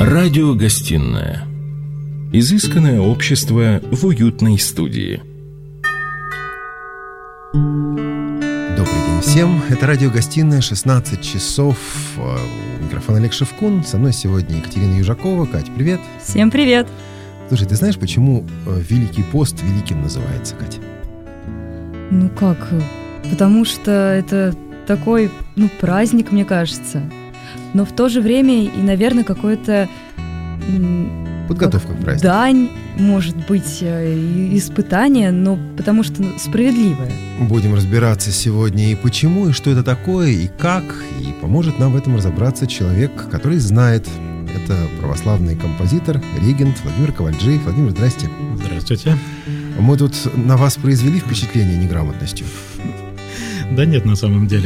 Радиогостинная. Изысканное общество в уютной студии. Добрый день всем. Это радиогостиная, 16 часов. У микрофона Олег Шевкун. Со мной сегодня Екатерина Южакова. Кать, привет. Всем привет. Слушай, ты знаешь, почему Великий пост великим называется, Катя? Ну как? Потому что это такой, праздник, мне кажется. Но в то же время и, наверное, какое-то... Подготовка к празднику. Дань, может быть, испытание, но потому что справедливое. Будем разбираться сегодня и почему, и что это такое, и как. И поможет нам в этом разобраться человек, который знает. Это православный композитор, регент Владимир Кавальджи. Владимир, здрасте. Здравствуйте. Мы тут на вас произвели впечатление неграмотностью? Да нет, на самом деле.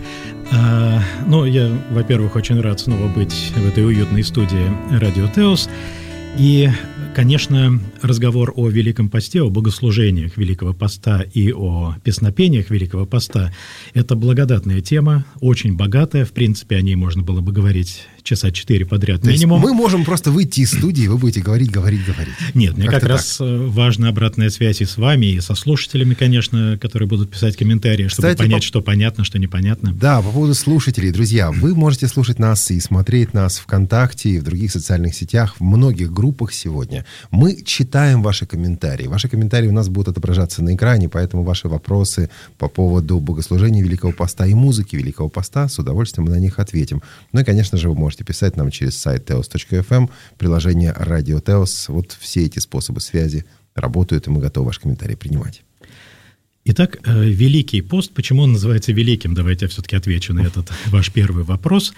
Я, во-первых, очень рад снова быть в этой уютной студии Радио Теос. И, конечно, разговор о Великом Посте, о богослужениях Великого Поста и о песнопениях Великого Поста – это благодатная тема, очень богатая. В принципе, о ней можно было бы говорить часа 4 подряд минимум. Мы можем просто выйти из студии, и вы будете говорить. Нет, мне как раз важна обратная связь и с вами, и со слушателями, конечно, которые будут писать комментарии, чтобы понять, что понятно, что непонятно. Да, по поводу слушателей, друзья, вы можете слушать нас и смотреть нас ВКонтакте и в других социальных сетях, в многих группах сегодня. Мы читаем ваши комментарии. Ваши комментарии у нас будут отображаться на экране, поэтому ваши вопросы по поводу богослужения Великого Поста и музыки Великого Поста, с удовольствием мы на них ответим. Ну и, конечно же, вы можете писать нам через сайт teos.fm, приложение Радио Теос. Вот все эти способы связи работают, и мы готовы ваши комментарии принимать. Итак, Великий пост, почему он называется великим? Давайте я все-таки отвечу на этот ваш первый вопрос.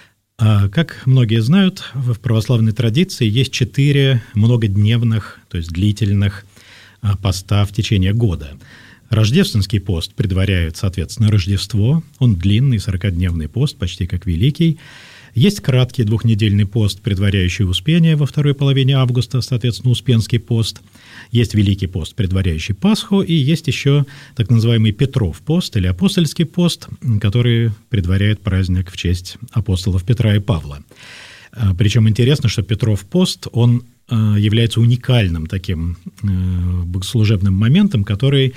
Как многие знают, в православной традиции есть 4 многодневных, то есть длительных поста в течение года. Рождественский пост предваряет, соответственно, Рождество. Он длинный, 40-дневный пост, почти как Великий. Есть краткий 2-недельный пост, предваряющий Успение во второй половине августа, соответственно, Успенский пост. Есть Великий пост, предваряющий Пасху, и есть еще так называемый Петров пост или Апостольский пост, который предваряет праздник в честь апостолов Петра и Павла. Причем интересно, что Петров пост, он является уникальным таким богослужебным моментом, который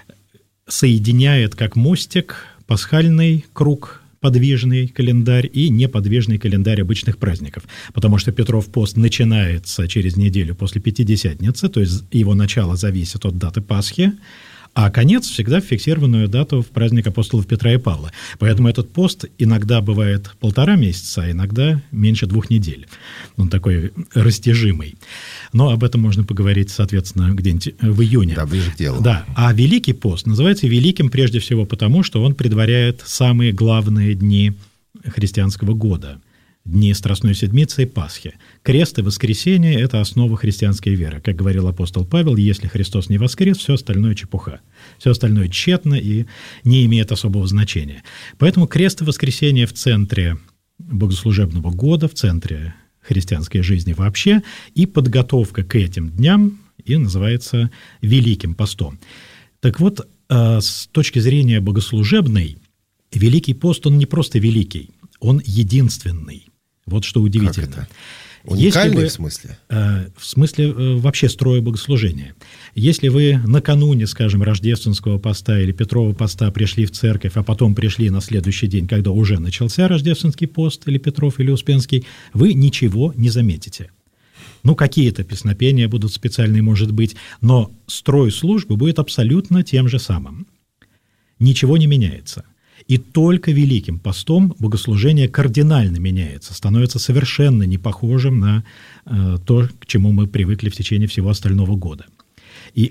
соединяет как мостик пасхальный круг, подвижный календарь и неподвижный календарь обычных праздников. Потому что Петров пост начинается через неделю после Пятидесятницы, то есть его начало зависит от даты Пасхи, а конец всегда в фиксированную дату в праздник апостолов Петра и Павла. Поэтому этот пост иногда бывает 1,5 месяца, а иногда меньше 2 недель. Он такой растяжимый. Но об этом можно поговорить, соответственно, где-нибудь в июне. Да, ближе к делу. Да, а Великий пост называется великим прежде всего потому, что он предваряет самые главные дни христианского года. Дни Страстной Седмицы и Пасхи. Крест и воскресение – это основа христианской веры. Как говорил апостол Павел, если Христос не воскрес, все остальное чепуха. Все остальное тщетно и не имеет особого значения. Поэтому крест и воскресение в центре богослужебного года, в центре христианской жизни вообще, и подготовка к этим дням и называется Великим постом. Так вот, с точки зрения богослужебной, Великий пост, он не просто великий, он единственный. Вот что удивительно. Как это? Уникальный в смысле? В смысле вообще строя богослужения. Если вы накануне, скажем, Рождественского поста или Петрова поста пришли в церковь, а потом пришли на следующий день, когда уже начался Рождественский пост или Петров или Успенский, вы ничего не заметите. Какие-то песнопения будут специальные, может быть, но строй службы будет абсолютно тем же самым. Ничего не меняется. И только Великим постом богослужение кардинально меняется, становится совершенно не похожим на то, к чему мы привыкли в течение всего остального года. И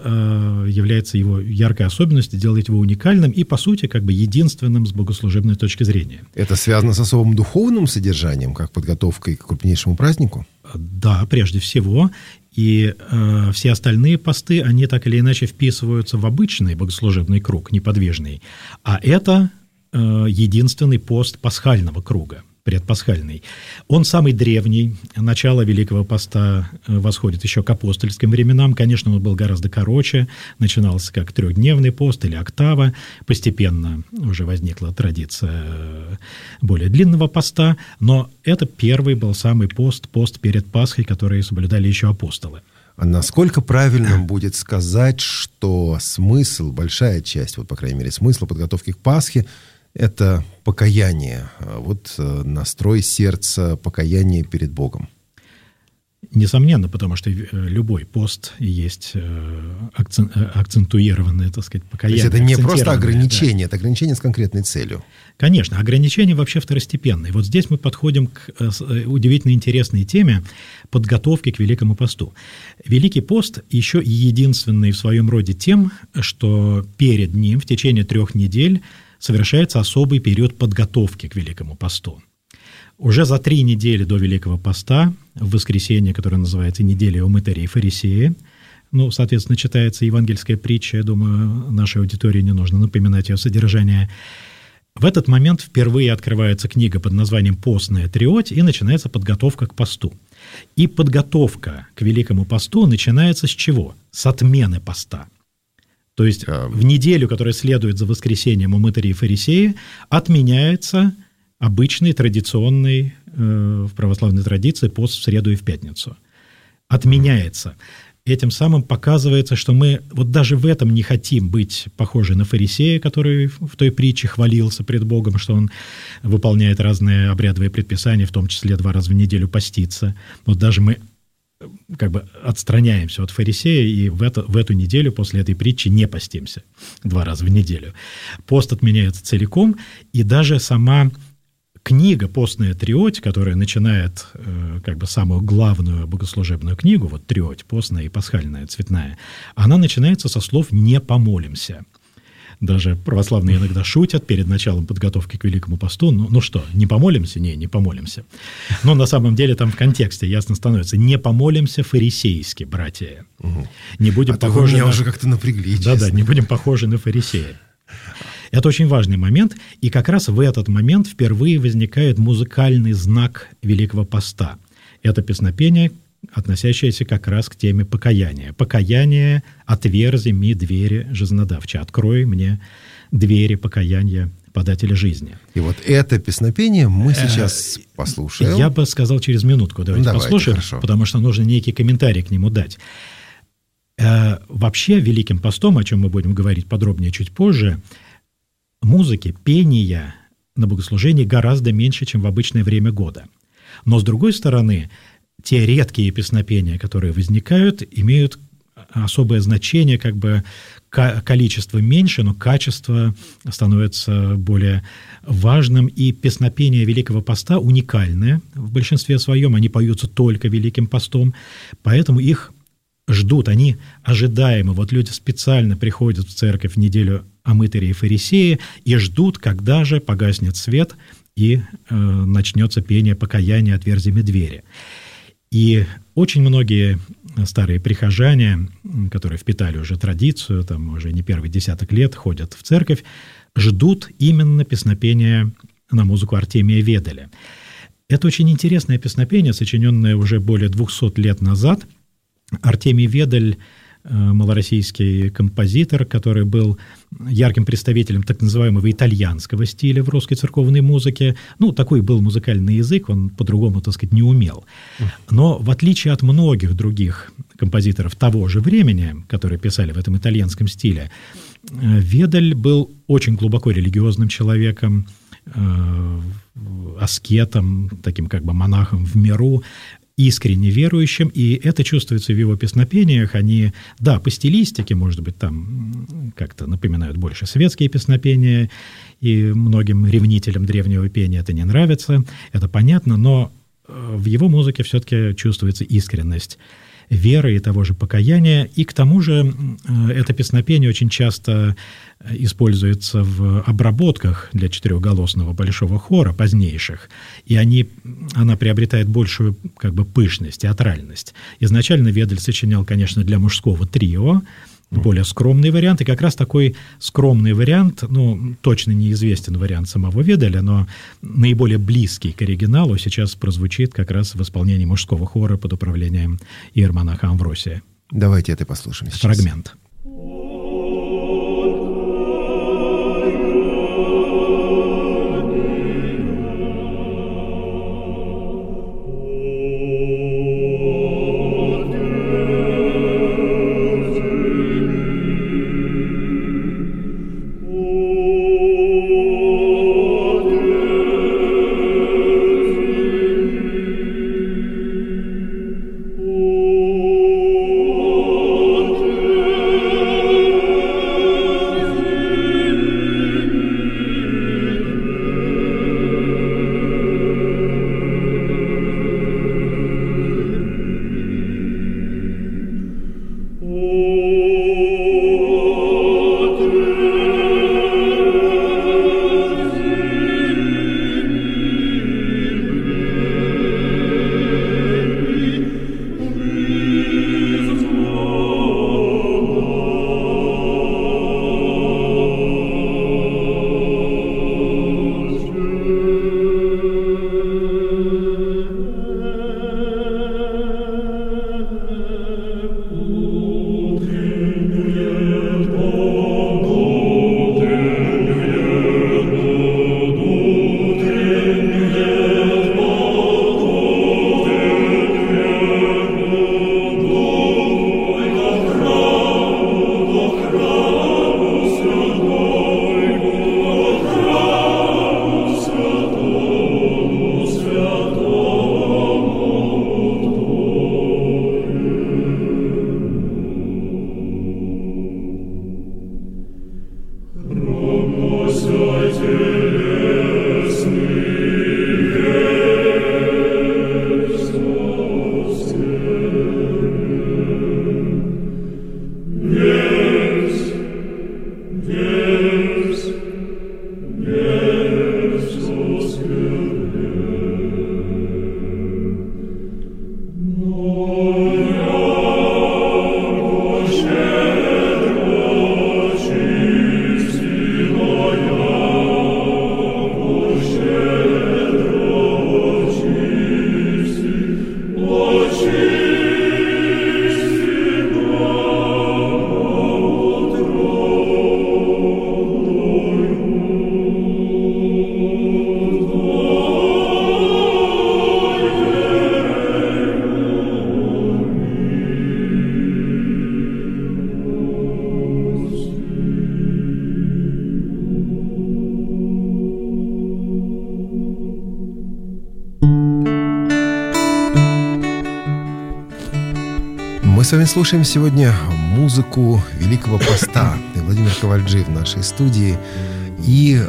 это является его яркой особенностью, делает его уникальным и, по сути, как бы единственным с богослужебной точки зрения. Это связано с особым духовным содержанием, как подготовкой к крупнейшему празднику? Да, прежде всего. И все остальные посты, они так или иначе вписываются в обычный богослужебный круг, неподвижный. А это единственный пост пасхального круга. предпасхальный. Он самый древний. Начало Великого Поста восходит еще к апостольским временам. Конечно, он был гораздо короче. Начинался как 3-дневный пост или октава. Постепенно уже возникла традиция более длинного поста. Но это первый был самый пост перед Пасхой, который соблюдали еще апостолы. А насколько правильно будет сказать, что смысл, большая часть, вот по крайней мере, смысла подготовки к Пасхе – это покаяние, вот настрой сердца, покаяние перед Богом? Несомненно, потому что любой пост есть акцентуированное, так сказать, покаяние. То есть это не просто ограничение, да. Это ограничение с конкретной целью. Конечно, ограничения вообще второстепенные. Вот здесь мы подходим к удивительно интересной теме подготовки к Великому посту. Великий пост еще и единственный в своем роде тем, что перед ним в течение 3 недель совершается особый период подготовки к Великому посту. Уже за 3 недели до Великого поста, в воскресенье, которое называется «Неделя у мытарей и фарисеи», соответственно, читается евангельская притча, я думаю, нашей аудитории не нужно напоминать ее содержание. В этот момент впервые открывается книга под названием «Постная триоть», и начинается подготовка к посту. И подготовка к Великому посту начинается с чего? С отмены поста. То есть в неделю, которая следует за воскресением у мытарей и фарисеи, отменяется обычный, традиционный в православной традиции пост в среду и в пятницу. Отменяется. Этим самым показывается, что мы вот даже в этом не хотим быть похожи на фарисея, который в той притче хвалился пред Богом, что он выполняет разные обрядовые предписания, в том числе 2 раза в неделю поститься. Вот даже мы как бы отстраняемся от фарисея и в эту неделю после этой притчи не постимся 2 раза в неделю. Пост отменяется целиком, и даже сама книга «Постная триоть», которая начинает как бы самую главную богослужебную книгу, вот триоть, постная и пасхальная, цветная, она начинается со слов «не помолимся». Даже православные иногда шутят перед началом подготовки к Великому посту. Ну что, не помолимся? Не помолимся. Но на самом деле там в контексте ясно становится: не помолимся фарисейски, братья. Не будем похожи меня уже как-то напрягли. Да, не будем похожи на фарисея. Это очень важный момент, и как раз в этот момент впервые возникает музыкальный знак Великого поста. Это песнопение, относящееся как раз к теме покаяния. «Покаяние, отверзи ми двери жизнодавча». «Открой мне двери покаяния подателя жизни». И вот это песнопение мы сейчас послушаем. Я бы сказал через минутку. Давайте послушаем, хорошо. Потому что нужно некий комментарий к нему дать. Вообще Великим постом, о чем мы будем говорить подробнее чуть позже, музыки, пения на богослужении гораздо меньше, чем в обычное время года. Но, с другой стороны, те редкие песнопения, которые возникают, имеют особое значение, как бы количество меньше, но качество становится более важным, и песнопения Великого поста уникальны в большинстве своем, они поются только Великим постом, поэтому их ждут, они ожидаемы. Вот люди специально приходят в церковь в неделю о мытаре и фарисее и ждут, когда же погаснет свет и начнется пение покаяния «Отверзи ми двери». И очень многие старые прихожане, которые впитали уже традицию, там уже не первый десяток лет ходят в церковь, ждут именно песнопения на музыку Артемия Веделя. Это очень интересное песнопение, сочиненное уже более 200 лет назад. Артемий Ведель, малороссийский композитор, который был ярким представителем так называемого итальянского стиля в русской церковной музыке. Такой был музыкальный язык, он по-другому, так сказать, не умел. Но в отличие от многих других композиторов того же времени, которые писали в этом итальянском стиле, Ведель был очень глубоко религиозным человеком, аскетом, таким как бы монахом в миру, искренне верующим, и это чувствуется в его песнопениях. Они, по стилистике, может быть, там как-то напоминают больше светские песнопения, и многим ревнителям древнего пения это не нравится, это понятно, но в его музыке все-таки чувствуется искренность веры и того же покаяния, и к тому же это песнопение очень часто используется в обработках для четырехголосного большого хора позднейших, и она приобретает большую как бы пышность, театральность. Изначально Ведель сочинял, конечно, для мужского трио, более скромный вариант, и как раз такой скромный вариант, ну, точно неизвестен вариант самого Веделя, но наиболее близкий к оригиналу сейчас прозвучит как раз в исполнении мужского хора под управлением иеромонаха Амвросия. Давайте это послушаем сейчас. Фрагмент. Мы с вами слушаем сегодня музыку Великого Поста. Владимир Ковальджи в нашей студии. И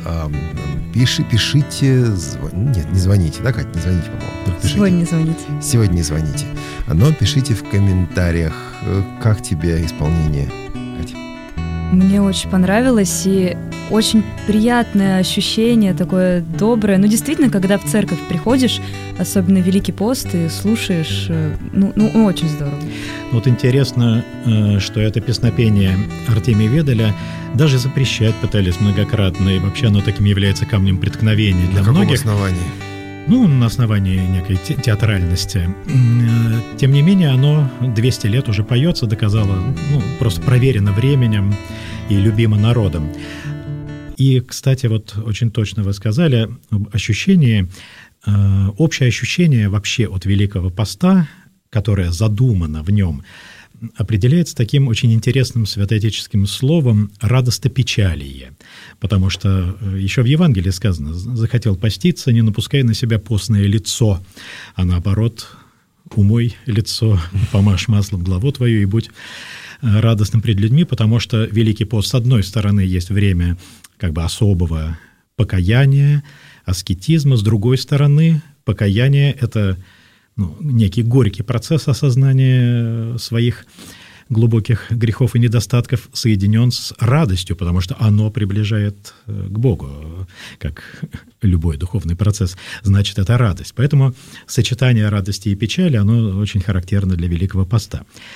пишите... Нет, не звоните, да, Катя? Не звоните, по-моему. Только пишите. Сегодня не звоните. Сегодня не звоните. Но пишите в комментариях, как тебе исполнение, Катя. Мне очень понравилось, и очень приятное ощущение, такое доброе. Ну, действительно, когда в церковь приходишь, особенно в Великий пост, и слушаешь, ну очень здорово. Вот интересно, что это песнопение Артемия Веделя даже запрещать пытались многократно, и вообще оно таким является камнем преткновения для многих. На каком основании? Ну, на основании некой театральности. Тем не менее, оно 200 лет уже поется, доказало, просто проверено временем и любимо народом. И, кстати, вот очень точно вы сказали об ощущении, общее ощущение вообще от Великого Поста, которое задумано в нем, определяется таким очень интересным святоотеческим словом «радостопечалие», потому что еще в Евангелии сказано: «Захотел поститься, не напускай на себя постное лицо, а наоборот, умой лицо, помажь маслом главу твою и будь радостным пред людьми», потому что Великий пост, с одной стороны, есть время как бы особого покаяния, аскетизма, с другой стороны, покаяние – это некий горький процесс осознания своих глубоких грехов и недостатков, соединен с радостью, потому что оно приближает к Богу, как любой духовный процесс, значит, это радость. Поэтому сочетание радости и печали, оно очень характерно для Великого Поста.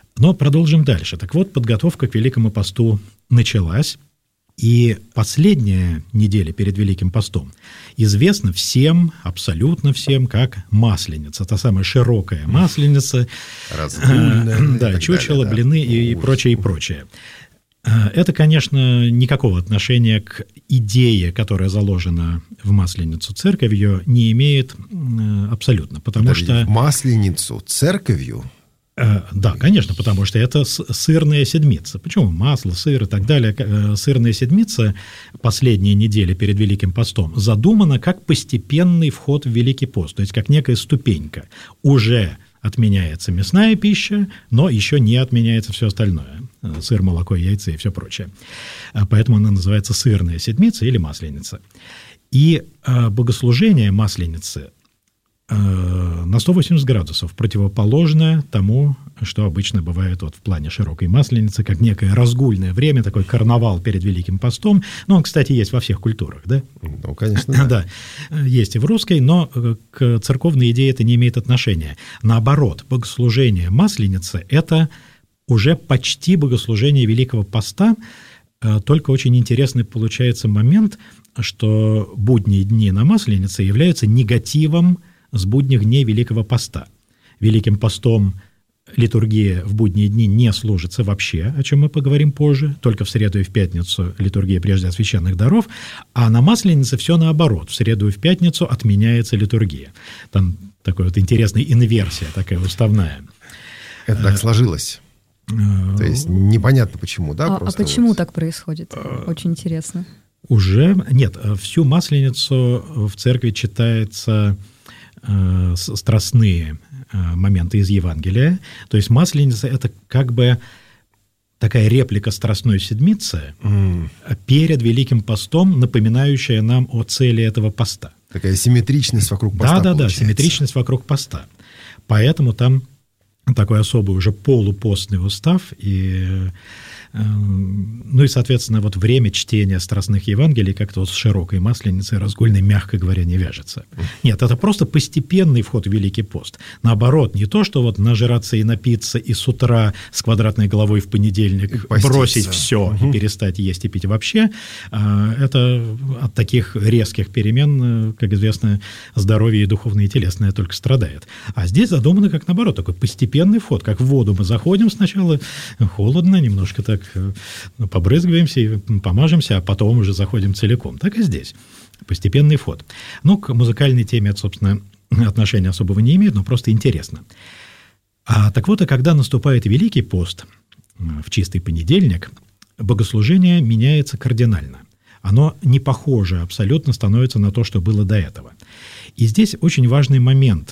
Но продолжим дальше. Так вот, подготовка к Великому посту началась, и последняя неделя перед Великим постом известна всем, абсолютно всем, как Масленица. Та самая широкая Масленица. Разгульная. Да, чучело, блины и прочее, и прочее. Это, конечно, никакого отношения к идее, которая заложена в Масленицу церковью, не имеет абсолютно, потому что... В Масленицу церковью? Да, конечно, потому что это сырная седмица. Почему? Масло, сыр и так далее. Сырная седмица, последняя неделя перед Великим постом, задумана как постепенный вход в Великий пост, то есть как некая ступенька. Уже отменяется мясная пища, но еще не отменяется все остальное. Сыр, молоко, яйца и все прочее. Поэтому она называется сырная седмица или масленица. И богослужение Масленицы на 180 градусов противоположное тому, что обычно бывает вот в плане широкой Масленицы, как некое разгульное время, такой карнавал перед Великим постом. Ну, он, кстати, есть во всех культурах, да? Ну, конечно, да. Да, есть и в русской, но к церковной идее это не имеет отношения. Наоборот, богослужение Масленицы – это уже почти богослужение Великого поста, только очень интересный получается момент, что будние дни на Масленице являются негативом с будних дней Великого поста. Великим постом литургия в будние дни не служится вообще, о чем мы поговорим позже, только в среду и в пятницу литургия прежде освященных даров, а на Масленице все наоборот, в среду и в пятницу отменяется литургия. Там такая вот интересная инверсия, такая уставная. Это так сложилось. То есть непонятно почему, да? А почему так происходит? Очень интересно. Уже нет, всю Масленицу в церкви читается страстные моменты из Евангелия. То есть Масленица – это как бы такая реплика Страстной Седмицы перед Великим постом, напоминающая нам о цели этого поста. Такая симметричность вокруг поста. Да, симметричность вокруг поста. Поэтому там такой особый уже полупостный устав, ну и, соответственно, вот время чтения страстных Евангелий как-то вот с широкой Масленицей разгульной, мягко говоря, не вяжется. Нет, это просто постепенный вход в Великий пост. Наоборот, не то, что вот нажираться и напиться, и с утра с квадратной головой в понедельник бросить все и перестать есть и пить вообще. Это от таких резких перемен, как известно, здоровье и духовное, и телесное только страдает. А здесь задумано как наоборот, такой постепенный вход, как в воду мы заходим сначала, холодно, немножко так побрызгиваемся и помажемся, а потом уже заходим целиком. Так и здесь. Постепенный вход. Ну, к музыкальной теме это, собственно, отношения особого не имеет, но просто интересно. Так вот, когда наступает Великий пост, в чистый понедельник, богослужение меняется кардинально. Оно не похоже абсолютно становится на то, что было до этого. И здесь очень важный момент.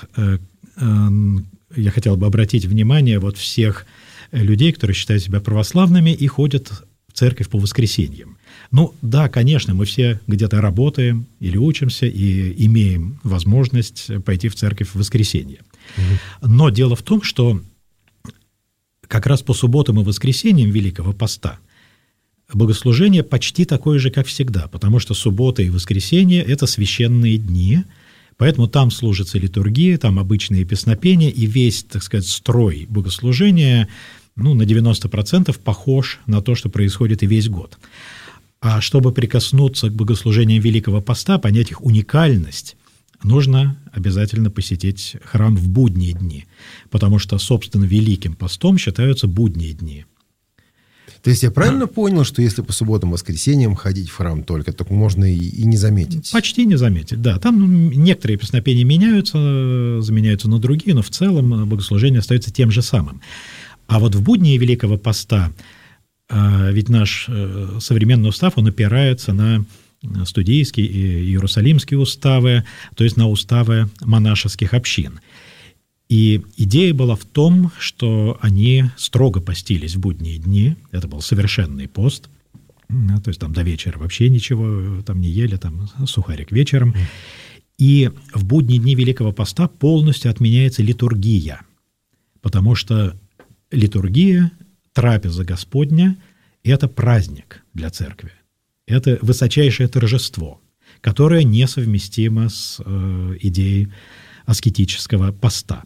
Я хотел бы обратить внимание вот всех людей, которые считают себя православными и ходят в церковь по воскресеньям. Ну да, конечно, мы все где-то работаем или учимся и имеем возможность пойти в церковь в воскресенье. Но дело в том, что как раз по субботам и воскресеньям Великого поста богослужение почти такое же, как всегда, потому что суббота и воскресенье – это священные дни, поэтому там служится литургия, там обычные песнопения, и весь, так сказать, строй богослужения, ну, на 90% похож на то, что происходит и весь год. А чтобы прикоснуться к богослужениям Великого поста, понять их уникальность, нужно обязательно посетить храм в будние дни, потому что, собственно, Великим постом считаются будние дни. То есть я правильно понял, что если по субботам и воскресеньям ходить в храм только, то можно и не заметить? Почти не заметить, да. Там некоторые песнопения меняются, заменяются на другие, но в целом богослужение остается тем же самым. А вот в будни Великого поста, ведь наш современный устав, он опирается на студийские и иерусалимские уставы, то есть на уставы монашеских общин. И идея была в том, что они строго постились в будние дни, это был совершенный пост, то есть там до вечера вообще ничего там не ели, там сухарик вечером. И в будние дни Великого поста полностью отменяется литургия, потому что литургия, трапеза Господня – это праздник для церкви, это высочайшее торжество, которое несовместимо с идеей аскетического поста.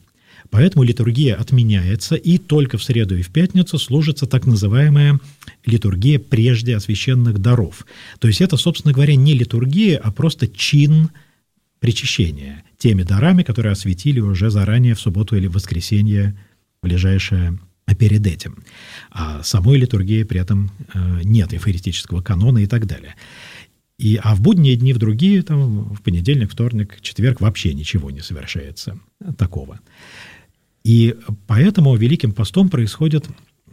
Поэтому литургия отменяется, и только в среду и в пятницу служится так называемая литургия прежде освященных даров. То есть это, собственно говоря, не литургия, а просто чин причащения теми дарами, которые осветили уже заранее в субботу или в воскресенье ближайшее перед этим. А самой литургии при этом нет, эфоретического канона и так далее. А в будние дни, в другие, там, в понедельник, вторник, четверг вообще ничего не совершается такого. И поэтому Великим постом происходит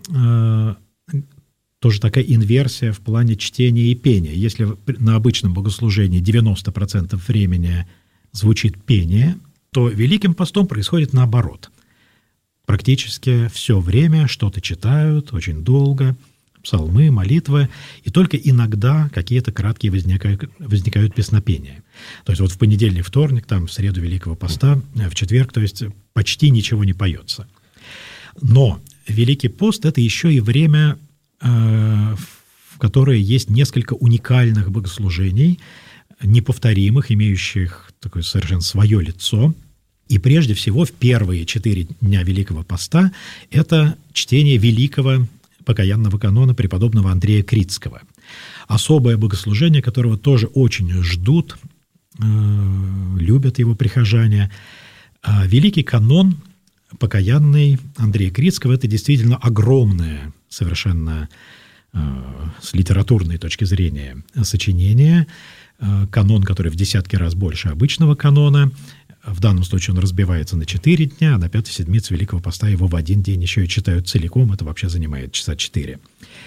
тоже такая инверсия в плане чтения и пения. Если на обычном богослужении 90% времени звучит пение, то Великим постом происходит наоборот. Практически все время что-то читают, очень долго, псалмы, молитвы, и только иногда какие-то краткие возникают песнопения. То есть вот в понедельник, вторник, там, в среду Великого поста, в четверг, то есть почти ничего не поется. Но Великий пост – это еще и время, в которое есть несколько уникальных богослужений, неповторимых, имеющих такое совершенно свое лицо. И прежде всего в первые 4 дня Великого поста это чтение великого покаянного канона преподобного Андрея Критского. Особое богослужение, которого тоже очень ждут, любят его прихожане. Великий канон покаянный Андрея Критского – это действительно огромное, совершенно с литературной точки зрения, сочинение. Канон, который в десятки раз больше обычного канона. В данном случае он разбивается на 4 дня, а на 5-й седмице Великого поста его в один день еще и читают целиком. Это вообще занимает часа 4.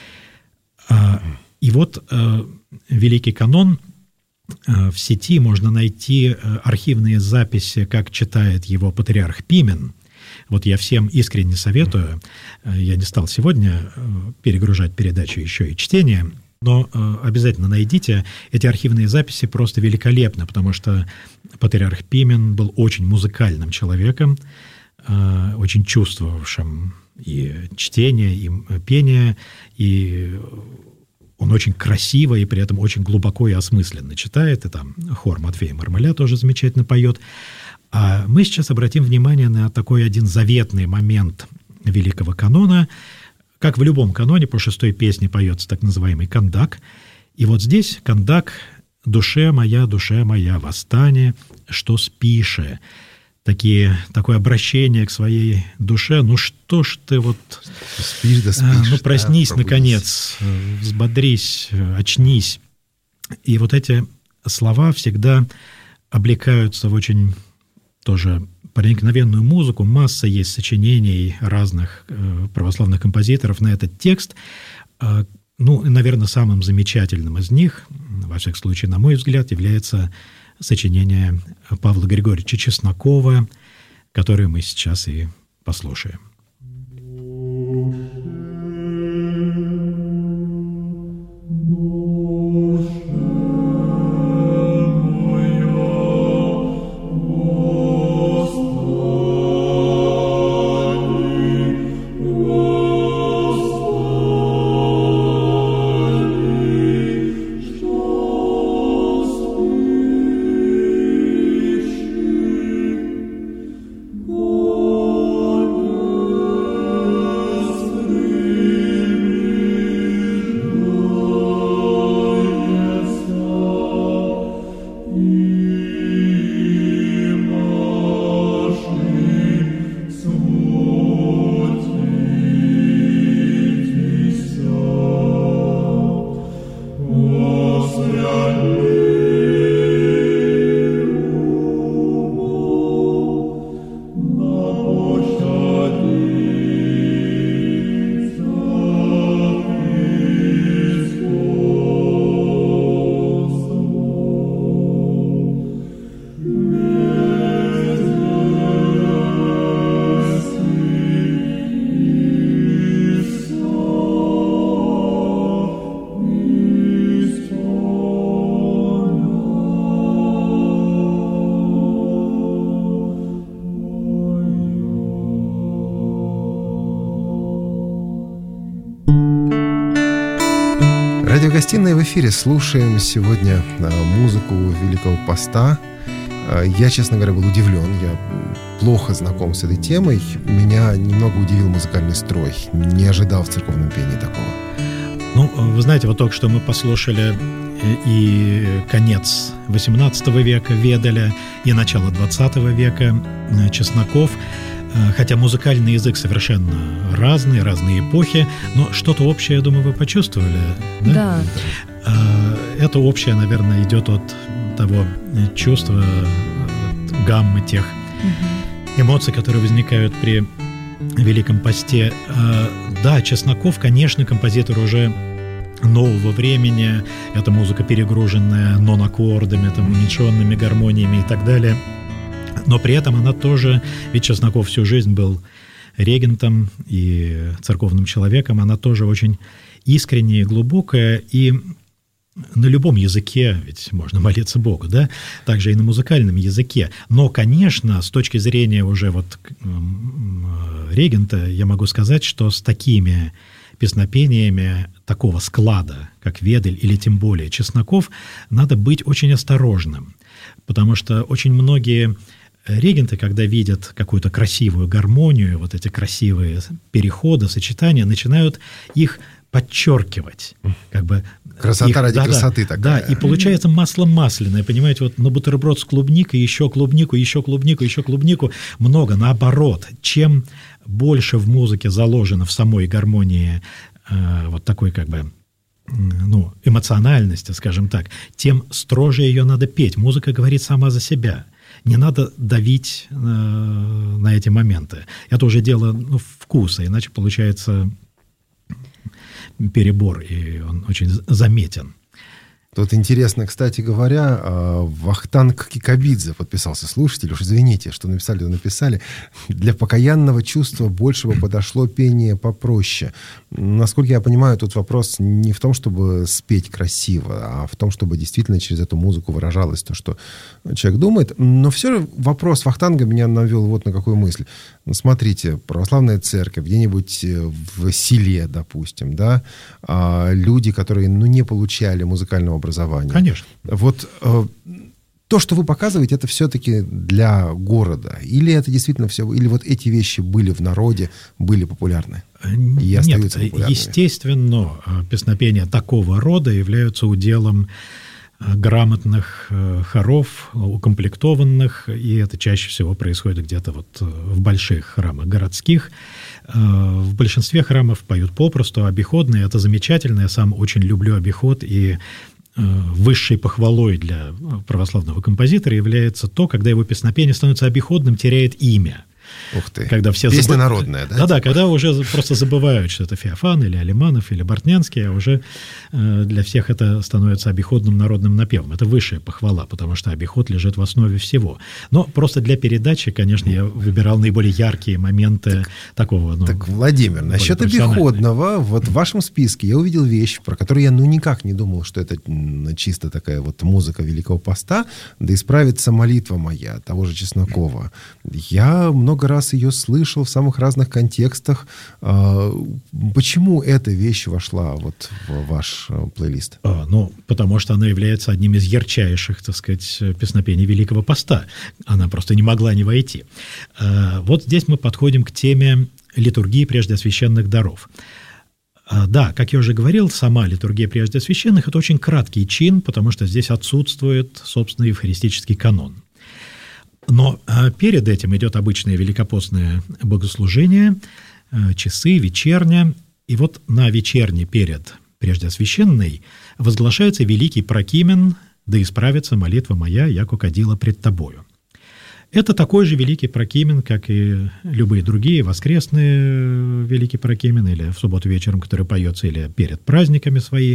И вот Великий канон, в сети можно найти архивные записи, как читает его патриарх Пимен. Вот я всем искренне советую, я не стал сегодня перегружать передачу еще и чтение, но обязательно найдите. Эти архивные записи просто великолепны, потому что патриарх Пимен был очень музыкальным человеком, очень чувствовавшим и чтение, и пение, и он очень красиво и при этом очень глубоко и осмысленно читает, и там хор Матфея Мармеля тоже замечательно поет. А мы сейчас обратим внимание на такой один заветный момент Великого канона. Как в любом каноне, по 6-й песне поется так называемый кандак. И вот здесь кандак душе моя, восстане, что спише». Такое обращение к своей душе. Ну что ж ты вот... Спишь да спишь. Ну проснись, да, наконец, взбодрись, очнись. И вот эти слова всегда облекаются в очень тоже проникновенную музыку. Масса есть сочинений разных православных композиторов на этот текст. Ну, наверное, самым замечательным из них, во всяком случае, на мой взгляд, является сочинение Павла Григорьевича Чеснокова, которое мы сейчас и послушаем. Радиогостиная в эфире. Слушаем сегодня музыку Великого поста. Я, честно говоря, был удивлен. Я плохо знаком с этой темой, меня немного удивил музыкальный строй. Не ожидал в церковном пении такого. Ну, вы знаете, вот только что мы послушали и конец XVIII века Веделя, и начало XX века Чесноков. Хотя музыкальный язык совершенно разный, разные эпохи, но что-то общее, я думаю, вы почувствовали, да? Да. Это общее, наверное, идет от того чувства, от гаммы тех эмоций, которые возникают при Великом Посте. Да, Чесноков, конечно, композитор уже нового времени, это музыка, перегруженная нон-аккордами, там, уменьшенными гармониями и так далее. Но при этом она тоже, ведь Чесноков всю жизнь был регентом и церковным человеком, она тоже очень искренняя и глубокая, и на любом языке, ведь можно молиться Богу, да, также и на музыкальном языке. Но, конечно, с точки зрения уже вот регента, я могу сказать, что с такими песнопениями такого склада, как Ведель или тем более Чесноков, надо быть очень осторожным, потому что очень многие регенты, когда видят какую-то красивую гармонию, вот эти красивые переходы, сочетания, начинают их подчеркивать. Как бы красота ради красоты такая. Да, и получается масло масляное, понимаете, вот на бутерброд с клубникой, еще клубнику, еще клубнику, еще клубнику, много. Наоборот, чем больше в музыке заложено в самой гармонии вот такой как бы эмоциональности, скажем так, тем строже ее надо петь. Музыка говорит сама за себя. Не надо давить на эти моменты. Это уже дело вкуса, иначе получается перебор, и он очень заметен. Тут интересно, кстати говоря, Вахтанг Кикабидзе подписался, слушатель, уж извините, что написали, то написали. Для покаянного чувства больше бы подошло пение попроще. Насколько я понимаю, тут вопрос не в том, чтобы спеть красиво, а в том, чтобы действительно через эту музыку выражалось то, что человек думает. Но все же вопрос Вахтанга меня навел вот на какую мысль. Смотрите, православная церковь где-нибудь в селе, допустим, да, люди, которые не получали музыкального образования. Конечно. Вот то, что вы показываете, это все-таки для города? Или это действительно все, или вот эти вещи были в народе, были популярны? И остаются популярными? Естественно, песнопения такого рода являются уделом грамотных хоров, укомплектованных, и это чаще всего происходит где-то вот в больших храмах городских. В большинстве храмов поют попросту, обиходные — это замечательно, я сам очень люблю обиход, и высшей похвалой для православного композитора является то, когда его песнопение становится обиходным, теряет имя. Ух ты. Когда все песня народная, да? Да, когда уже просто забывают, что это Феофан или Алиманов или Бортнянский, а уже для всех это становится обиходным народным напевом. Это высшая похвала, потому что обиход лежит в основе всего. Но просто для передачи, конечно, я выбирал наиболее яркие моменты такого. Так, Владимир, насчет обиходного, вот в вашем списке я увидел вещь, про которую я никак не думал, что это чисто такая вот музыка Великого Поста, да исправится молитва моя, того же Чеснокова. Я много раз ее слышал в самых разных контекстах. Почему эта вещь вошла вот в ваш плейлист? Потому что она является одним из ярчайших, так сказать, песнопений Великого Поста. Она просто не могла не войти. Вот здесь мы подходим к теме литургии преждеосвященных даров. Да, как я уже говорил, сама литургия преждеосвященных – это очень краткий чин, потому что здесь отсутствует, собственно, евхаристический канон. Но перед этим идет обычное великопостное богослужение, часы, вечерня. И вот на вечерне перед преждеосвященной возглашается великий прокимен: «Да исправится молитва моя, яко кадила пред тобою». Это такой же великий прокимен, как и любые другие воскресные великие прокимены, или в субботу вечером, который поется, или перед праздниками свои.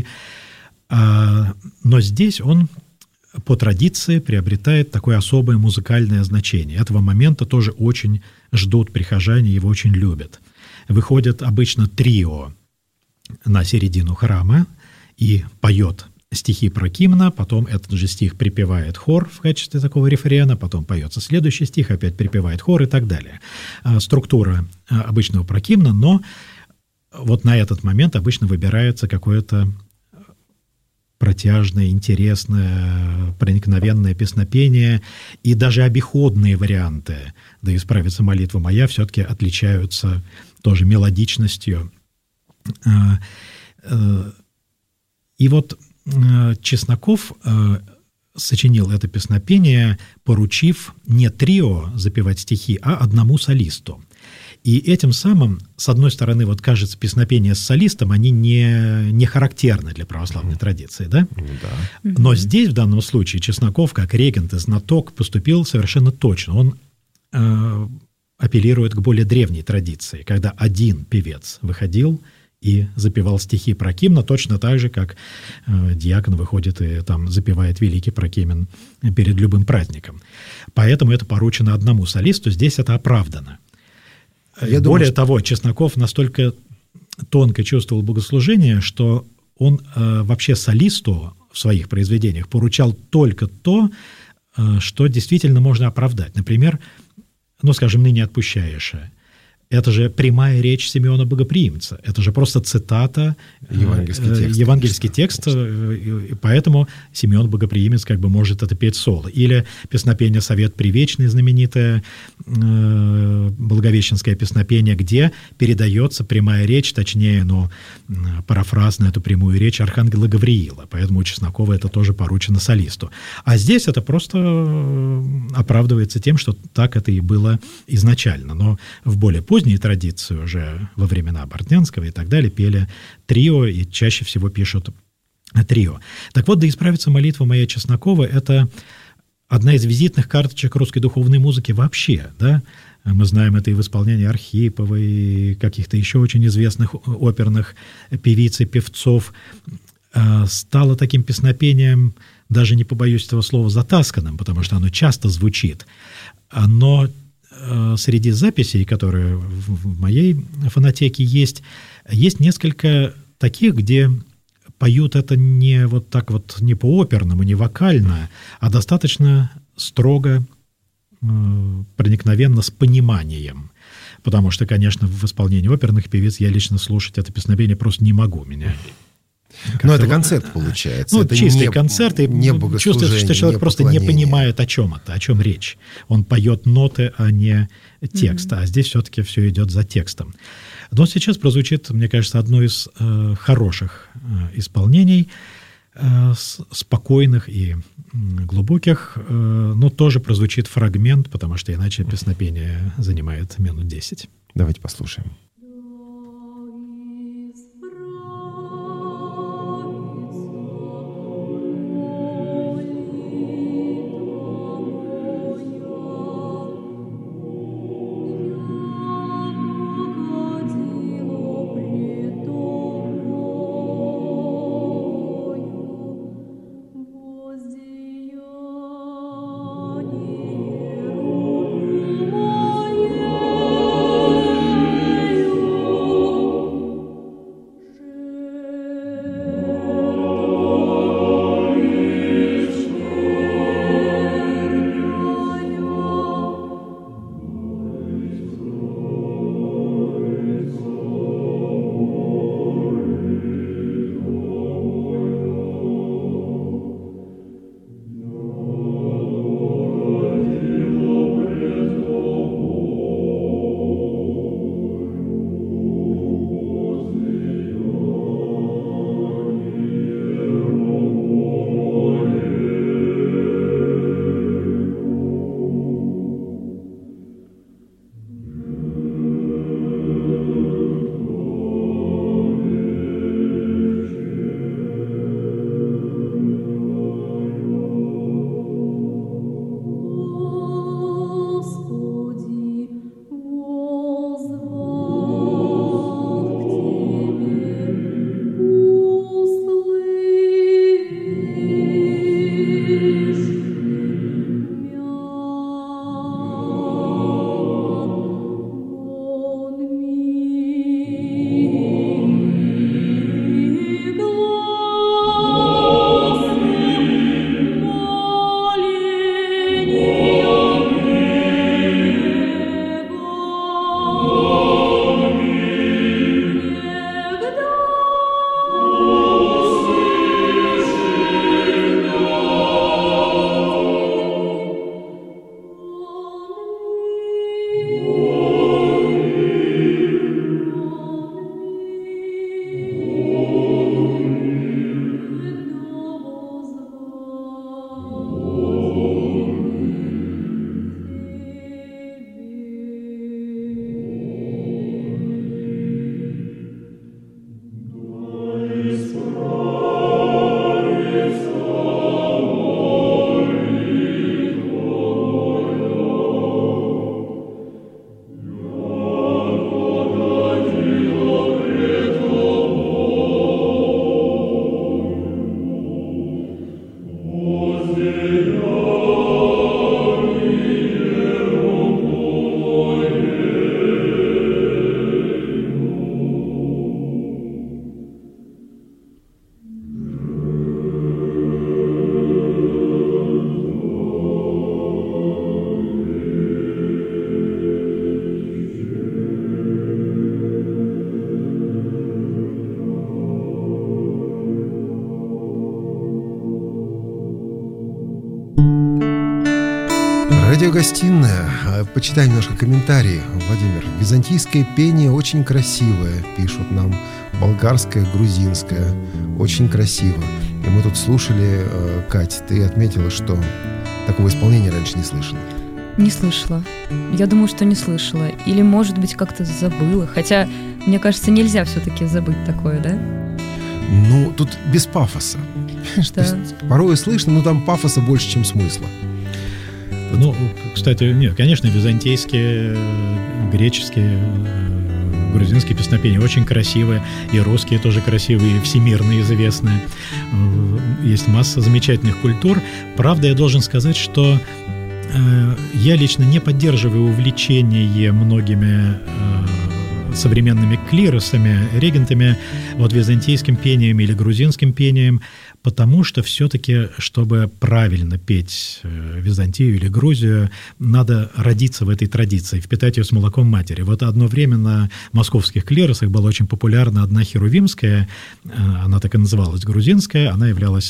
Но здесь он по традиции приобретает такое особое музыкальное значение. Этого момента тоже очень ждут прихожане, его очень любят. Выходит обычно трио на середину храма и поет стихи прокимна, потом этот же стих припевает хор в качестве такого рефрена, потом поется следующий стих, опять припевает хор и так далее. Структура обычного прокимна, но вот на этот момент обычно выбирается какое-то протяжное, интересное, проникновенное песнопение, и даже обиходные варианты «Да исправится молитва моя» все-таки отличаются тоже мелодичностью. И вот Чесноков сочинил это песнопение, поручив не трио запевать стихи, а одному солисту. И этим самым, с одной стороны, вот кажется, песнопения с солистом, они не характерны для православной традиции, да? Да. Но здесь, в данном случае, Чесноков, как регент и знаток, поступил совершенно точно. Он апеллирует к более древней традиции, когда один певец выходил и запевал стихи Прокимна, точно так же, как диакон выходит и там запевает великий Прокимен перед любым праздником. Поэтому это поручено одному солисту, здесь это оправдано. Более того, Чесноков настолько тонко чувствовал богослужение, что он вообще солисту в своих произведениях поручал только то, что действительно можно оправдать. Например, скажем, «Ныне отпущаешь». Это же прямая речь Симеона Богоприимца. Это же просто цитата, евангельский текст, и поэтому Симеон Богоприимец как бы может это петь соло. Или песнопение «Совет Привечный», знаменитое благовещенское песнопение, где передается прямая речь, точнее, парафраз на эту прямую речь архангела Гавриила. Поэтому у Чеснокова это тоже поручено солисту. А здесь это просто оправдывается тем, что так это и было изначально. Но в более поздней традиции, уже во времена Бортнянского и так далее, пели трио, и чаще всего пишут трио. Так вот, «Да исправится молитва моя» Чеснокова — это одна из визитных карточек русской духовной музыки вообще, да? Мы знаем это и в исполнении Архипова, и каких-то еще очень известных оперных певиц и певцов. Стало таким песнопением, даже не побоюсь этого слова, затасканным, потому что оно часто звучит. Но среди записей, которые в моей фонотеке есть несколько таких, где поют это не вот так вот, не по-оперному, не вокально, а достаточно строго, проникновенно, с пониманием. Потому что, конечно, в исполнении оперных певиц я лично слушать это песнопение просто не могу. Но это концерт получается. Это чистый концерт, и чувствуется, что человек просто не понимает, о чем речь. Он поет ноты, а не текст. А здесь все-таки все идет за текстом. Но сейчас прозвучит, мне кажется, одно из хороших исполнений, спокойных и глубоких, но тоже прозвучит фрагмент, потому что иначе песнопение занимает минут 10. Давайте послушаем. Радиогостиная. Почитай немножко комментарии. Владимир, византийское пение очень красивое, пишут нам. Болгарское, грузинское. Очень красиво. И мы тут слушали, Кать, ты отметила, что такого исполнения раньше не слышала. Не слышала. Я думаю, что не слышала. Или, может быть, как-то забыла. Хотя, мне кажется, нельзя все-таки забыть такое, да? Ну, тут без пафоса. Да. Порой слышно, но там пафоса больше, чем смысла. Ну, кстати, нет, конечно, византийские, греческие, грузинские песнопения очень красивые, и русские тоже красивые, и всемирно известные. Есть масса замечательных культур. Правда, я должен сказать, что я лично не поддерживаю увлечение многими современными клиросами, регентами, вот византийским пением или грузинским пением, потому что все-таки, чтобы правильно петь Византию или Грузию, надо родиться в этой традиции, впитать ее с молоком матери. Вот одно время на московских клиросах была очень популярна одна херувимская, она так и называлась, грузинская, она являлась,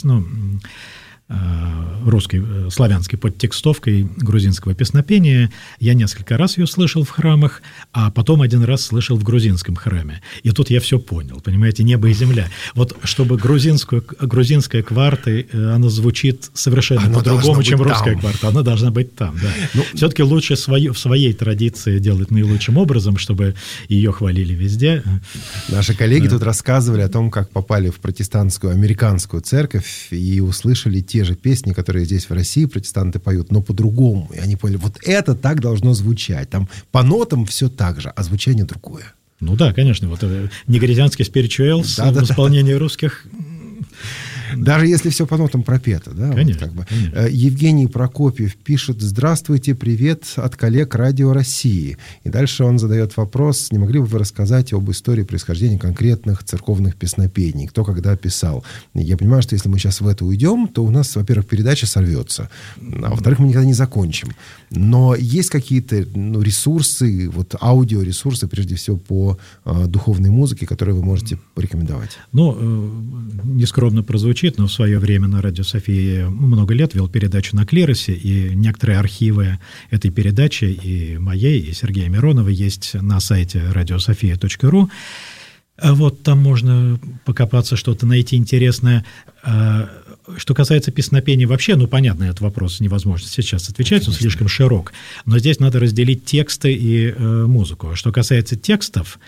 русской, славянской подтекстовкой грузинского песнопения. Я несколько раз ее слышал в храмах, а потом один раз слышал в грузинском храме. И тут я все понял, понимаете, небо и земля. Вот чтобы грузинская кварта, она звучит совершенно по-другому, чем русская кварта. Она должна быть там, да. Все-таки лучше в своей традиции делать наилучшим образом, чтобы ее хвалили везде. Наши коллеги тут рассказывали о том, как попали в протестантскую американскую церковь и услышали те же песни, которые здесь в России протестанты поют, но по-другому. И они поняли, вот это так должно звучать. Там по нотам все так же, а звучание другое. Ну да, конечно. Вот негритянский спиричуэлс в исполнении русских... Даже если все по нотам пропето, да? Конечно, вот конечно. Евгений Прокопьев пишет: «Здравствуйте, привет от коллег Радио России». И дальше он задает вопрос: не могли бы вы рассказать об истории происхождения конкретных церковных песнопений? Кто когда писал? Я понимаю, что если мы сейчас в это уйдем, то у нас, во-первых, передача сорвется, а во-вторых, мы никогда не закончим. Но есть какие-то ресурсы, вот аудиоресурсы, прежде всего, по духовной музыке, которые вы можете порекомендовать? Нескромно прозвучит, но в свое время на Радио София много лет вел передачу на клиросе, и некоторые архивы этой передачи, и моей, и Сергея Миронова, есть на сайте radiosofia.ru. Вот там можно покопаться, что-то найти интересное. Что касается песнопений вообще, понятно, этот вопрос невозможно сейчас отвечать, он слишком широк. Но здесь надо разделить тексты и музыку. Что касается текстов,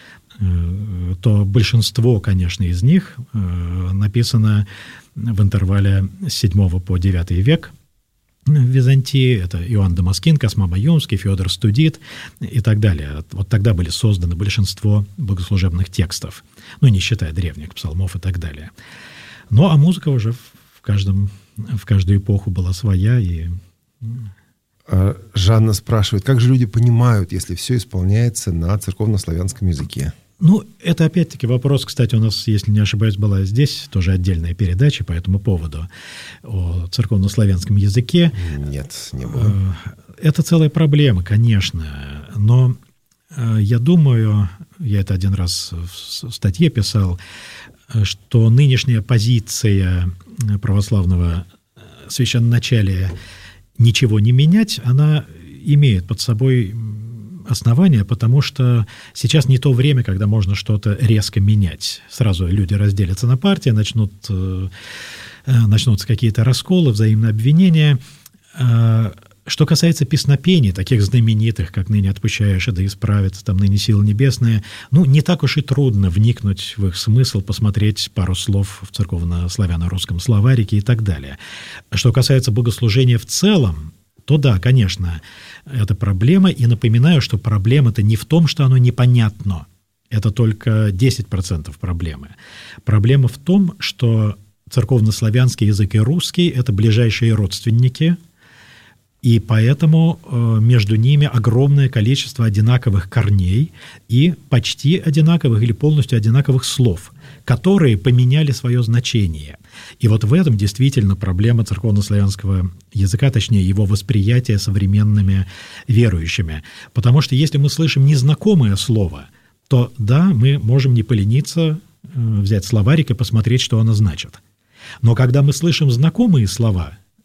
то большинство, конечно, из них написано в интервале с 7 по 9 век в Византии. Это Иоанн Дамаскин, Косма Баюнский, Феодор Студит и так далее. Вот тогда были созданы большинство богослужебных текстов, не считая древних псалмов и так далее. А музыка уже в каждую эпоху была своя. И... Жанна спрашивает, как же люди понимают, если все исполняется на церковно-славянском языке? Это опять-таки вопрос, кстати, у нас, если не ошибаюсь, была здесь тоже отдельная передача по этому поводу о церковно-славянском языке. Нет, не было. Это целая проблема, конечно, но я думаю, я это один раз в статье писал, что нынешняя позиция православного священноначалия ничего не менять, она имеет под собой основания, потому что сейчас не то время, когда можно что-то резко менять. Сразу люди разделятся на партии, начнутся какие-то расколы, взаимные обвинения. Что касается песнопений, таких знаменитых, как «Ныне отпущаешь, да исправится», там «Ныне силы небесные», не так уж и трудно вникнуть в их смысл, посмотреть пару слов в церковно-славяно-русском словарике и так далее. Что касается богослужения в целом, то да, конечно, это проблема. И напоминаю, что проблема-то не в том, что оно непонятно. Это только 10% проблемы. Проблема в том, что церковнославянский язык и русский – это ближайшие родственники, и поэтому между ними огромное количество одинаковых корней и почти одинаковых или полностью одинаковых слов, которые поменяли свое значение. И вот в этом действительно проблема церковнославянского языка, точнее его восприятия современными верующими. Потому что если мы слышим незнакомое слово, то да, мы можем не полениться взять словарик и посмотреть, что оно значит. Но когда мы слышим знакомые слова,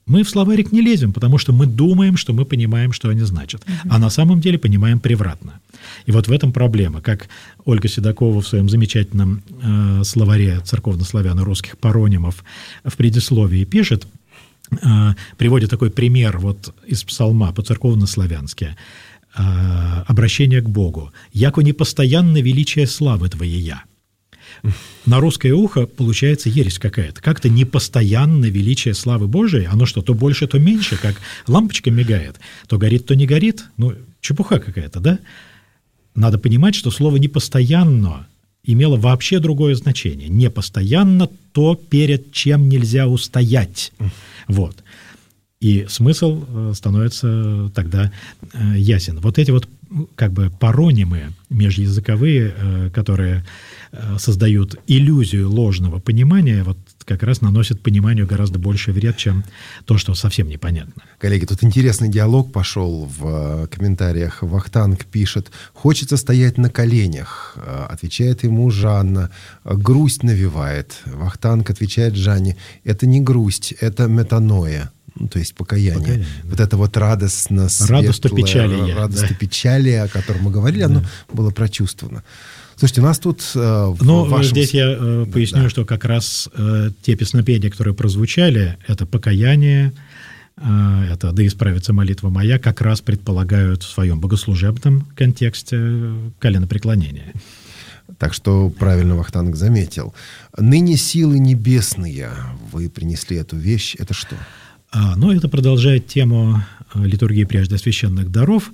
мы в словарик не лезем, потому что мы думаем, что мы понимаем, что они значат. А на самом деле понимаем превратно. И вот в этом проблема. Как Ольга Седокова в своем замечательном словаре церковно-славяно-русских паронимов в предисловии пишет, приводит такой пример вот из псалма по-церковно-славянски. Обращение к Богу. «Яко непостоянно величие славы Твоея». На русское ухо получается ересь какая-то. Как-то непостоянно величие славы Божией, оно что, то больше, то меньше, как лампочка мигает, то горит, то не горит. Ну, чепуха какая-то, да? Надо понимать, что слово «непостоянно» имело вообще другое значение. Непостоянно то, перед чем нельзя устоять. Вот. И смысл становится тогда ясен. Вот эти вот как бы паронимы межязыковые, которые создают иллюзию ложного понимания, вот как раз наносят пониманию гораздо больше вред, чем то, что совсем непонятно. Коллеги, тут интересный диалог пошел в комментариях. Вахтанг пишет: «Хочется стоять на коленях», отвечает ему Жанна. «Грусть навевает». Вахтанг отвечает Жанне: «Это не грусть, это метаноя». Ну, то есть покаяние. Да. Вот это вот радостно светлое, радостопечалие, о котором мы говорили, оно было прочувствовано. Слушайте, у нас тут... здесь я поясню, что как раз те песнопения, которые прозвучали, это покаяние, это «Да исправится молитва моя», как раз предполагают в своем богослужебном контексте коленопреклонение. Так что правильно Вахтанг заметил. «Ныне силы небесные», вы принесли эту вещь, это что? Это продолжает тему литургии прежде священных даров.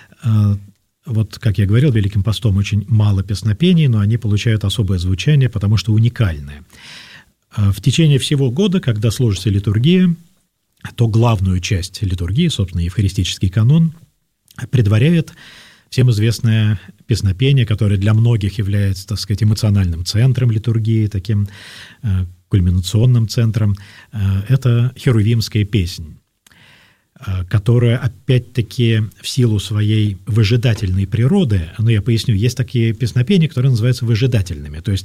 Вот, как я говорил, Великим постом очень мало песнопений, но они получают особое звучание, потому что уникальное. В течение всего года, когда служится литургия, то главную часть литургии, собственно, евхаристический канон, предваряет всем известное песнопение, которое для многих является, так сказать, эмоциональным центром литургии, таким кульминационным центром. Это херувимская песнь, которая, опять-таки, в силу своей выжидательной природы, я поясню, есть такие песнопения, которые называются выжидательными, то есть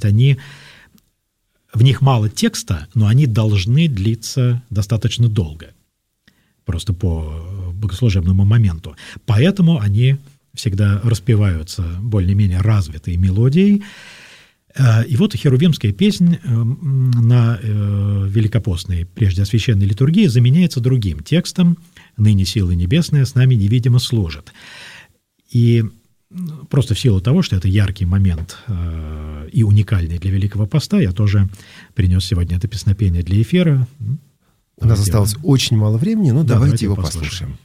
в них мало текста, но они должны длиться достаточно долго, просто по богослужебному моменту. Поэтому они всегда распеваются более-менее развитой мелодией. И вот херувимская песнь на великопостной, прежде священной литургии, заменяется другим текстом: «Ныне силы небесные с нами невидимо служат». И просто в силу того, что это яркий момент и уникальный для Великого Поста, я тоже принес сегодня это песнопение для эфира. У нас осталось очень мало времени, но давайте его послушаем.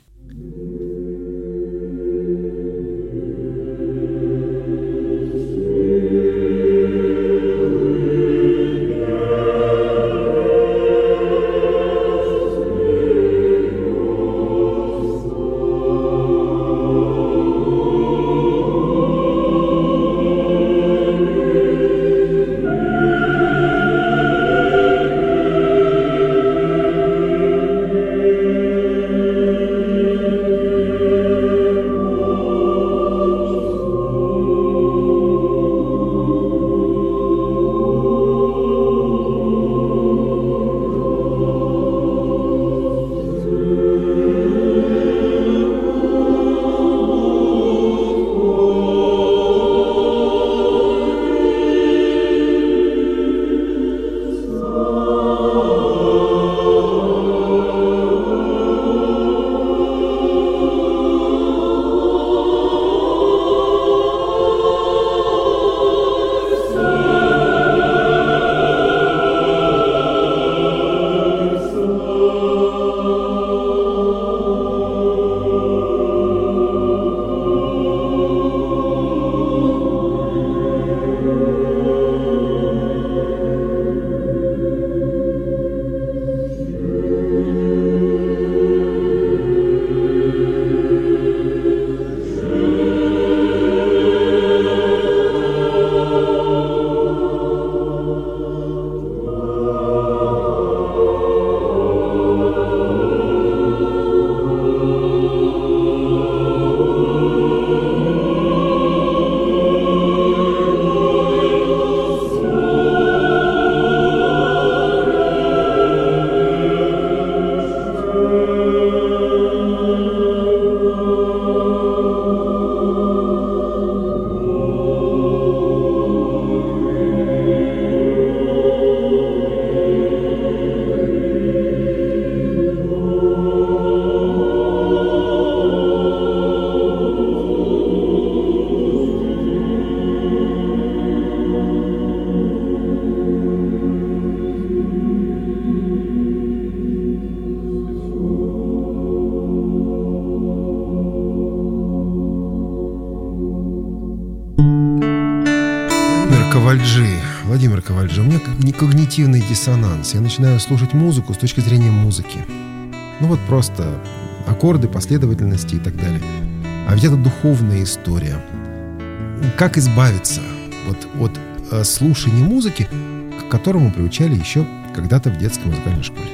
Ковальджи. Владимир Ковальджи, у меня когнитивный диссонанс. Я начинаю слушать музыку с точки зрения музыки. Ну вот просто аккорды, последовательности и так далее. А ведь это духовная история. Как избавиться от слушания музыки, к которому приучали еще когда-то в детской музыкальной школе?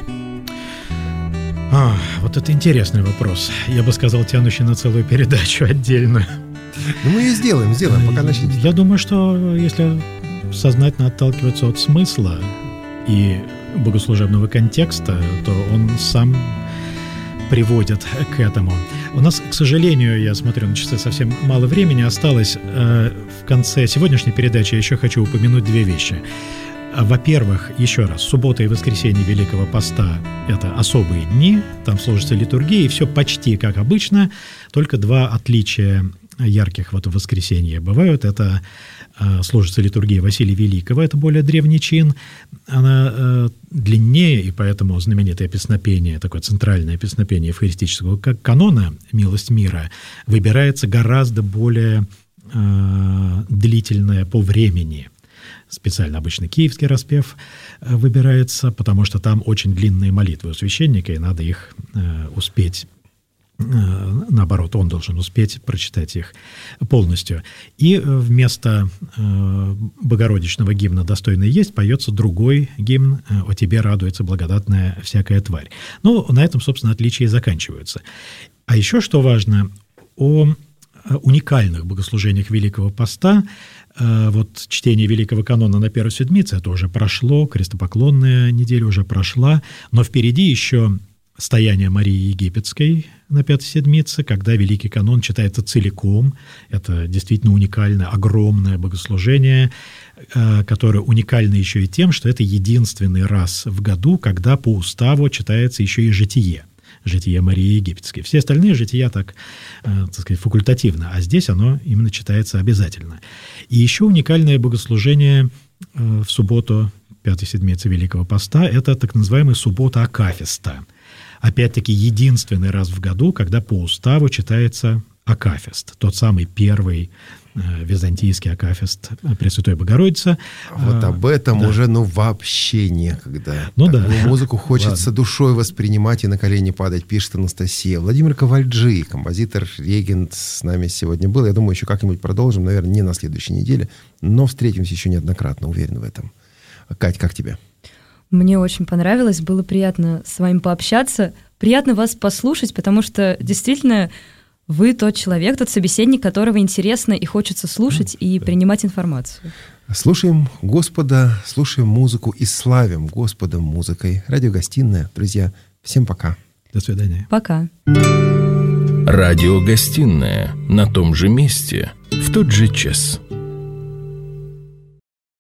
Вот это интересный вопрос. Я бы сказал, тянущий на целую передачу отдельную. Ну, мы ее сделаем, пока начните. Я думаю, что если сознательно отталкиваться от смысла и богослужебного контекста, то он сам приводит к этому. У нас, к сожалению, я смотрю на часы, совсем мало времени осталось. В конце сегодняшней передачи я еще хочу упомянуть две вещи. Во-первых, еще раз, суббота и воскресенье Великого Поста – это особые дни, там служится литургия, и все почти как обычно, только два отличия ярких в воскресенье бывают. Это служится литургия Василия Великого, это более древний чин, она длиннее, и поэтому знаменитое песнопение, такое центральное песнопение евхаристического канона «Милость мира» выбирается гораздо более длительное по времени. Специально обычно киевский распев выбирается, потому что там очень длинные молитвы у священника, и надо их успеть, наоборот, он должен успеть прочитать их полностью. И вместо богородичного гимна «Достойный есть» поется другой гимн «О тебе радуется благодатная всякая тварь». Ну, на этом, собственно, отличия и заканчиваются. А еще, что важно, о уникальных богослужениях Великого Поста. Вот чтение Великого канона на первой седмице, это уже прошло, крестопоклонная неделя уже прошла, но впереди еще стояние Марии Египетской на пятой седмице, когда Великий канон читается целиком. Это действительно уникальное, огромное богослужение, которое уникально еще и тем, что это единственный раз в году, когда по уставу читается еще и житие Марии Египетской. Все остальные жития так сказать, факультативно, а здесь оно именно читается обязательно. И еще уникальное богослужение в субботу пятой седмицы Великого Поста – это так называемая суббота Акафиста. Опять-таки, единственный раз в году, когда по уставу читается Акафист, тот самый первый византийский Акафист Пресвятой Богородицы. Вот об этом уже вообще некогда. Музыку хочется душой воспринимать и на колени падать, пишет Анастасия. Владимир Ковальджи, композитор, регент, с нами сегодня был. Я думаю, еще как-нибудь продолжим, наверное, не на следующей неделе, но встретимся еще неоднократно, уверен в этом. Кать, как тебе? Мне очень понравилось, было приятно с вами пообщаться, приятно вас послушать, потому что действительно вы тот человек, тот собеседник, которого интересно и хочется слушать и принимать информацию. Слушаем Господа, слушаем музыку и славим Господа музыкой. Радиогостинная. Друзья, всем пока. До свидания. Пока. Радиогостинная на том же месте, в тот же час.